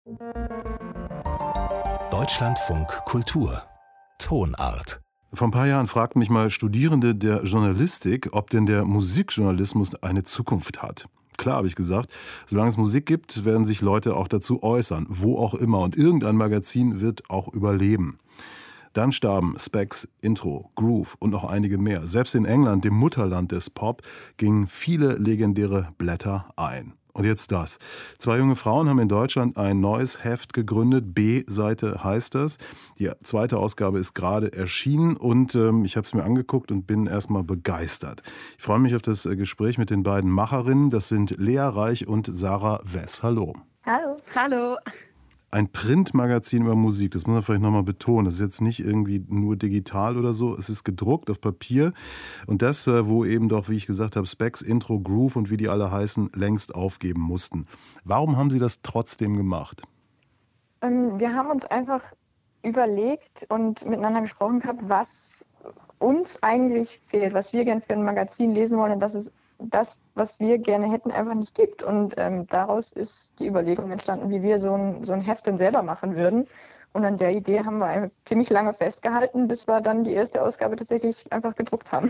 Deutschlandfunk Kultur Tonart. Vor ein paar Jahren fragten mich mal Studierende der Journalistik, ob denn der Musikjournalismus eine Zukunft hat. Klar, habe ich gesagt, solange es Musik gibt, werden sich Leute auch dazu äußern, wo auch immer. Und irgendein Magazin wird auch überleben. Dann starben Spex, Intro, Groove und noch einige mehr. Selbst in England, dem Mutterland des Pop, gingen viele legendäre Blätter ein. Und jetzt das. 2 junge Frauen haben in Deutschland ein neues Heft gegründet. B-Seite heißt das. Die 2. Ausgabe ist gerade erschienen und ich habe es mir angeguckt und bin erstmal begeistert. Ich freue mich auf das Gespräch mit den beiden Macherinnen. Das sind Lea Reich und Sarah Wess. Hallo. Hallo. Hallo. Ein Printmagazin über Musik, das muss man vielleicht nochmal betonen. Das ist jetzt nicht irgendwie nur digital oder so. Es ist gedruckt auf Papier. Und das, wo eben doch, wie ich gesagt habe, Spex, Intro, Groove und wie die alle heißen, längst aufgeben mussten. Warum haben Sie das trotzdem gemacht? Wir haben uns einfach überlegt und miteinander gesprochen gehabt, was uns eigentlich fehlt, was wir gerne für ein Magazin lesen wollen. Und dass es das, was wir gerne hätten, einfach nicht gibt. Und daraus ist die Überlegung entstanden, wie wir so ein Heft denn selber machen würden. Und an der Idee haben wir ziemlich lange festgehalten, bis wir dann die erste Ausgabe tatsächlich einfach gedruckt haben.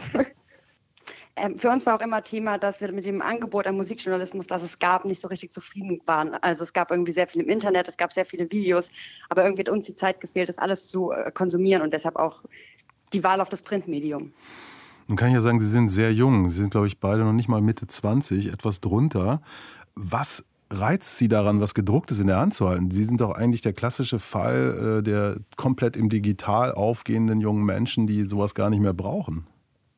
Für uns war auch immer Thema, dass wir mit dem Angebot an Musikjournalismus, das es gab, nicht so richtig zufrieden waren. Also es gab irgendwie sehr viel im Internet, es gab sehr viele Videos, aber irgendwie hat uns die Zeit gefehlt, das alles zu konsumieren und deshalb auch die Wahl auf das Printmedium. Nun kann ich ja sagen, Sie sind sehr jung. Sie sind, glaube ich, beide noch nicht mal Mitte 20, etwas drunter. Was reizt Sie daran, was Gedrucktes in der Hand zu halten? Sie sind doch eigentlich der klassische Fall der komplett im Digital aufgehenden jungen Menschen, die sowas gar nicht mehr brauchen.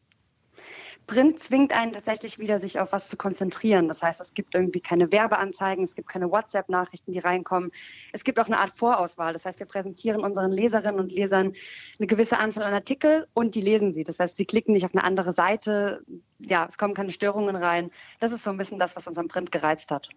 Print zwingt einen tatsächlich wieder, sich auf was zu konzentrieren. Das heißt, es gibt irgendwie keine Werbeanzeigen, es gibt keine WhatsApp-Nachrichten, die reinkommen. Es gibt auch eine Art Vorauswahl. Das heißt, wir präsentieren unseren Leserinnen und Lesern eine gewisse Anzahl an Artikel und die lesen sie. Das heißt, sie klicken nicht auf eine andere Seite. Ja, es kommen keine Störungen rein. Das ist so ein bisschen das, was uns am Print gereizt hat.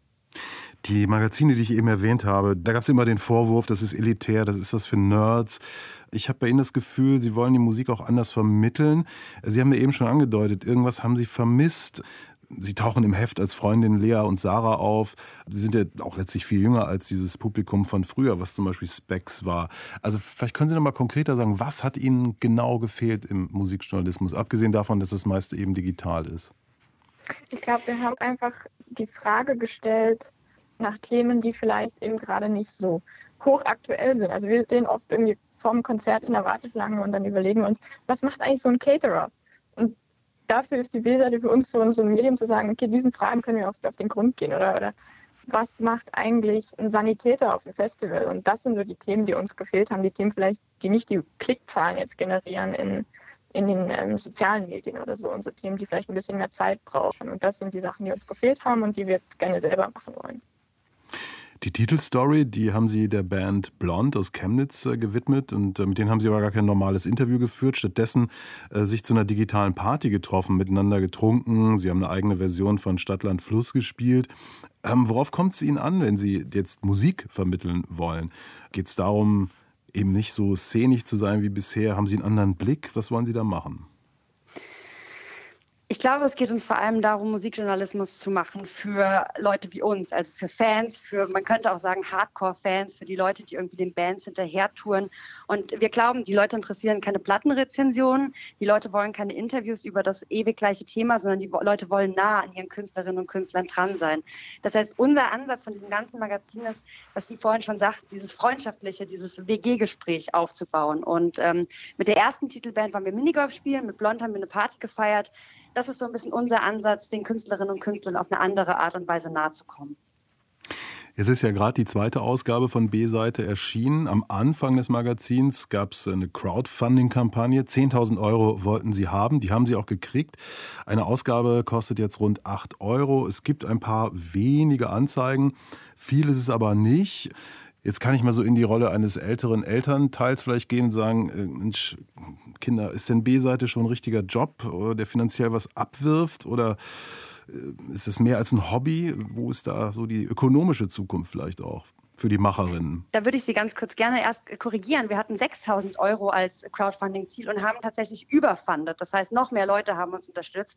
Die Magazine, die ich eben erwähnt habe, da gab es immer den Vorwurf, das ist elitär, das ist was für Nerds. Ich habe bei Ihnen das Gefühl, Sie wollen die Musik auch anders vermitteln. Sie haben mir eben schon angedeutet, irgendwas haben Sie vermisst. Sie tauchen im Heft als Freundin Lea und Sarah auf. Sie sind ja auch letztlich viel jünger als dieses Publikum von früher, was zum Beispiel Spex war. Also vielleicht können Sie noch mal konkreter sagen, was hat Ihnen genau gefehlt im Musikjournalismus, abgesehen davon, dass das meiste eben digital ist? Ich glaube, wir haben einfach die Frage gestellt nach Themen, die vielleicht eben gerade nicht so hochaktuell sind. Also wir stehen oft irgendwie vorm Konzert in der Warteschlange und dann überlegen wir uns, was macht eigentlich so ein Caterer? Und dafür ist die B-Seite für uns so ein Medium zu sagen, okay, diesen Fragen können wir auf den Grund gehen. Oder was macht eigentlich ein Sanitäter auf dem Festival? Und das sind so die Themen, die uns gefehlt haben. Die Themen vielleicht, die nicht die Klickzahlen jetzt generieren in den sozialen Medien oder so. Unsere Themen, die vielleicht ein bisschen mehr Zeit brauchen. Und das sind die Sachen, die uns gefehlt haben und die wir jetzt gerne selber machen wollen. Die Titelstory, die haben Sie der Band Blond aus Chemnitz gewidmet und mit denen haben Sie aber gar kein normales Interview geführt, stattdessen sich zu einer digitalen Party getroffen, miteinander getrunken. Sie haben eine eigene Version von Stadt, Land, Fluss gespielt. Worauf kommt es Ihnen an, wenn Sie jetzt Musik vermitteln wollen? Geht es darum, eben nicht so szenisch zu sein wie bisher? Haben Sie einen anderen Blick? Was wollen Sie da machen? Ich glaube, es geht uns vor allem darum, Musikjournalismus zu machen für Leute wie uns, also für Fans, man könnte auch sagen Hardcore-Fans, für die Leute, die irgendwie den Bands hinterher touren. Und wir glauben, die Leute interessieren keine Plattenrezensionen, die Leute wollen keine Interviews über das ewig gleiche Thema, sondern die Leute wollen nah an ihren Künstlerinnen und Künstlern dran sein. Das heißt, unser Ansatz von diesem ganzen Magazin ist, was Sie vorhin schon sagten, dieses freundschaftliche, dieses WG-Gespräch aufzubauen. Und mit der ersten Titelband waren wir Minigolf spielen, mit Blond haben wir eine Party gefeiert. Das ist so ein bisschen unser Ansatz, den Künstlerinnen und Künstlern auf eine andere Art und Weise nahe zu kommen. Jetzt ist ja gerade die 2. Ausgabe von B-Seite erschienen. Am Anfang des Magazins gab es eine Crowdfunding-Kampagne. 10.000 € wollten Sie haben, die haben Sie auch gekriegt. Eine Ausgabe kostet jetzt rund 8 €. Es gibt ein paar wenige Anzeigen, viel ist es aber nicht. Jetzt kann ich mal so in die Rolle eines älteren Elternteils vielleicht gehen und sagen, Mensch, Kinder, ist denn B-Seite schon ein richtiger Job, der finanziell was abwirft? Oder ist es mehr als ein Hobby? Wo ist da so die ökonomische Zukunft vielleicht auch für die Macherinnen? Da würde ich Sie ganz kurz gerne erst korrigieren. Wir hatten 6.000 € als Crowdfunding-Ziel und haben tatsächlich überfundet. Das heißt, noch mehr Leute haben uns unterstützt.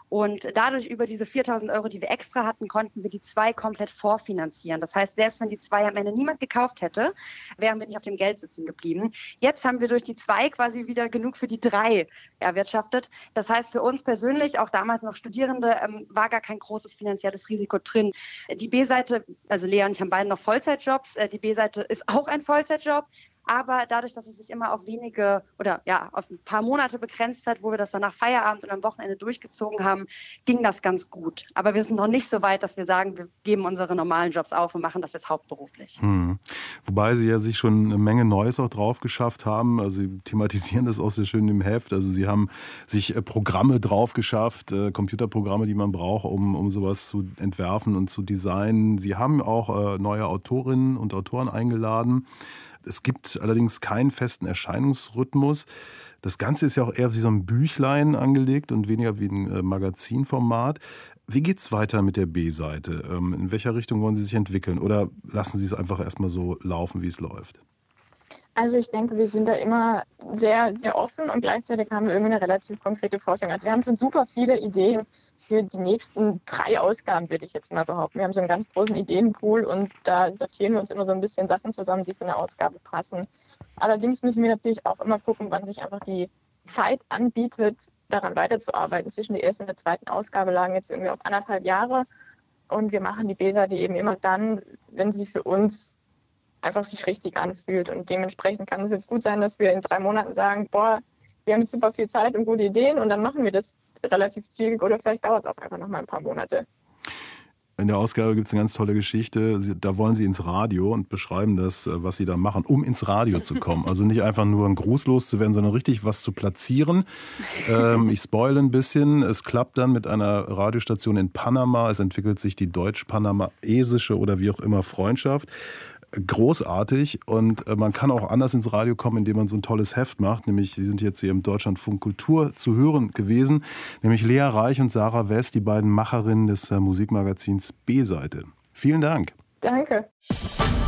Und dadurch über diese 4.000 Euro, die wir extra hatten, konnten wir die 2 komplett vorfinanzieren. Das heißt, selbst wenn die 2 am Ende niemand gekauft hätte, wären wir nicht auf dem Geld sitzen geblieben. Jetzt haben wir durch die 2 quasi wieder genug für die 3 erwirtschaftet. Das heißt, für uns persönlich, auch damals noch Studierende, war gar kein großes finanzielles Risiko drin. Die B-Seite, also Lea und ich haben beide noch Vollzeitjobs. Die B-Seite ist auch ein Vollzeitjob. Aber dadurch, dass es sich immer auf wenige oder ja, auf ein paar Monate begrenzt hat, wo wir das dann nach Feierabend und am Wochenende durchgezogen haben, ging das ganz gut. Aber wir sind noch nicht so weit, dass wir sagen, wir geben unsere normalen Jobs auf und machen das jetzt hauptberuflich. Wobei Sie ja sich schon eine Menge Neues auch drauf geschafft haben. Also Sie thematisieren das auch sehr schön im Heft. Also Sie haben sich Programme drauf geschafft, Computerprogramme, die man braucht, um sowas zu entwerfen und zu designen. Sie haben auch neue Autorinnen und Autoren eingeladen. Es gibt allerdings keinen festen Erscheinungsrhythmus. Das Ganze ist ja auch eher wie so ein Büchlein angelegt und weniger wie ein Magazinformat. Wie geht es weiter mit der B-Seite? In welcher Richtung wollen Sie sich entwickeln? Oder lassen Sie es einfach erstmal so laufen, wie es läuft? Also ich denke, wir sind da immer sehr, sehr offen und gleichzeitig haben wir irgendwie eine relativ konkrete Forschung. Also wir haben schon super viele Ideen für die nächsten 3 Ausgaben, würde ich jetzt mal behaupten. Wir haben so einen ganz großen Ideenpool und da sortieren wir uns immer so ein bisschen Sachen zusammen, die für eine Ausgabe passen. Allerdings müssen wir natürlich auch immer gucken, wann sich einfach die Zeit anbietet, daran weiterzuarbeiten. Zwischen der ersten und der zweiten Ausgabe lagen jetzt irgendwie auf 1,5 Jahre und wir machen die B-Seite eben immer dann, wenn sie für uns einfach sich richtig anfühlt. Und dementsprechend kann es jetzt gut sein, dass wir in 3 Monaten sagen, boah, wir haben jetzt super viel Zeit und gute Ideen und dann machen wir das relativ zügig oder vielleicht dauert es auch einfach noch mal ein paar Monate. In der Ausgabe gibt es eine ganz tolle Geschichte. Da wollen Sie ins Radio und beschreiben das, was Sie da machen, um ins Radio zu kommen. Also nicht einfach nur ein Gruß loszuwerden, sondern richtig was zu platzieren. Ich spoile ein bisschen. Es klappt dann mit einer Radiostation in Panama. Es entwickelt sich die deutsch-panamaesische oder wie auch immer Freundschaft. Großartig und man kann auch anders ins Radio kommen, indem man so ein tolles Heft macht, nämlich Sie sind jetzt hier im Deutschlandfunk Kultur zu hören gewesen, nämlich Lea Reich und Sarah West, die beiden Macherinnen des Musikmagazins B-Seite. Vielen Dank. Danke.